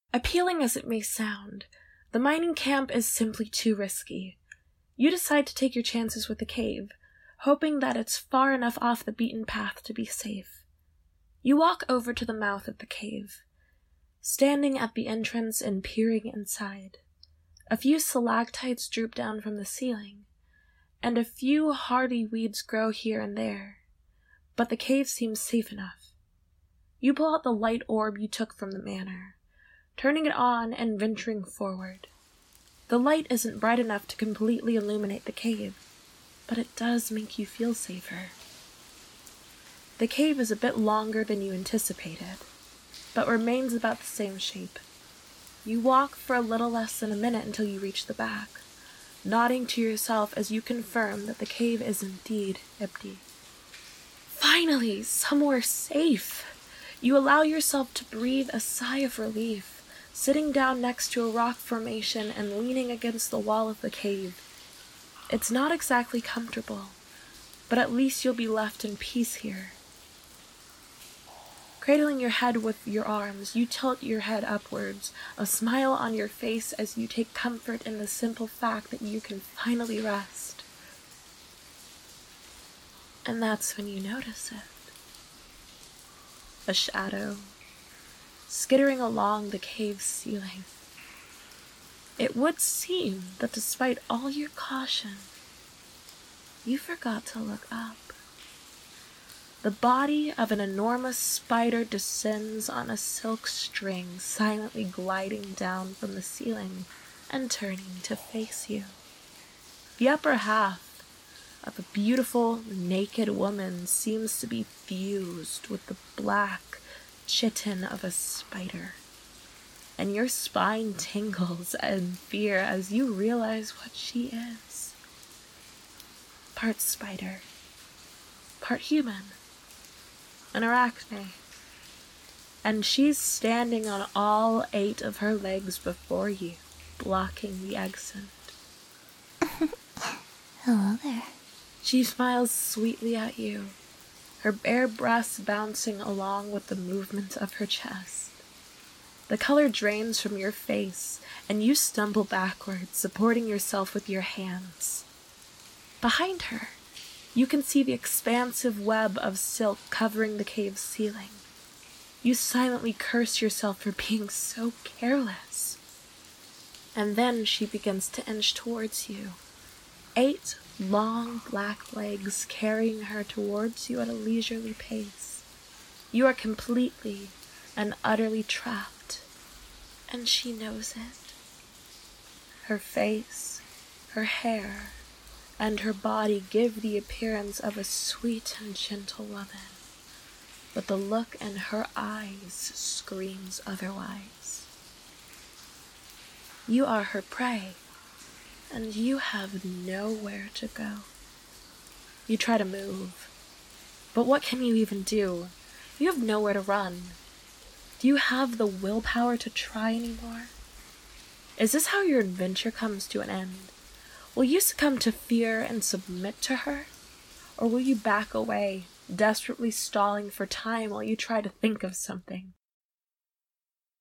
Appealing as it may sound, the mining camp is simply too risky. You decide to take your chances with the cave, hoping that it's far enough off the beaten path to be safe. You walk over to the mouth of the cave, standing at the entrance and peering inside. A few stalactites droop down from the ceiling, and a few hardy weeds grow here and there, but the cave seems safe enough. You pull out the light orb you took from the manor, turning it on and venturing forward. The light isn't bright enough to completely illuminate the cave, but it does make you feel safer. The cave is a bit longer than you anticipated, but remains about the same shape. You walk for a little less than a minute until you reach the back, nodding to yourself as you confirm that the cave is indeed empty. Finally, somewhere safe! You allow yourself to breathe a sigh of relief, sitting down next to a rock formation and leaning against the wall of the cave. It's not exactly comfortable, but at least you'll be left in peace here. Cradling your head with your arms, you tilt your head upwards, a smile on your face as you take comfort in the simple fact that you can finally rest. And that's when you notice it. A shadow, skittering along the cave's ceiling. It would seem that despite all your caution, you forgot to look up. The body of an enormous spider descends on a silk string, silently gliding down from the ceiling and turning to face you. The upper half of a beautiful, naked woman seems to be fused with the black chitin of a spider, and your spine tingles in fear as you realize what she is. Part spider, part human, an arachne, and she's standing on all 8 of her legs before you, blocking the exit. Hello there. She smiles sweetly at you, her bare breasts bouncing along with the movement of her chest. The color drains from your face, and you stumble backwards, supporting yourself with your hands. Behind her, you can see the expansive web of silk covering the cave's ceiling. You silently curse yourself for being so careless. And then she begins to inch towards you, 8 long black legs carrying her towards you at a leisurely pace. You are completely and utterly trapped, and she knows it. Her face, her hair, and her body give the appearance of a sweet and gentle woman, but the look in her eyes screams otherwise. You are her prey, and you have nowhere to go. You try to move, but what can you even do? You have nowhere to run. Do you have the willpower to try anymore? Is this how your adventure comes to an end? Will you succumb to fear and submit to her? Or will you back away, desperately stalling for time while you try to think of something?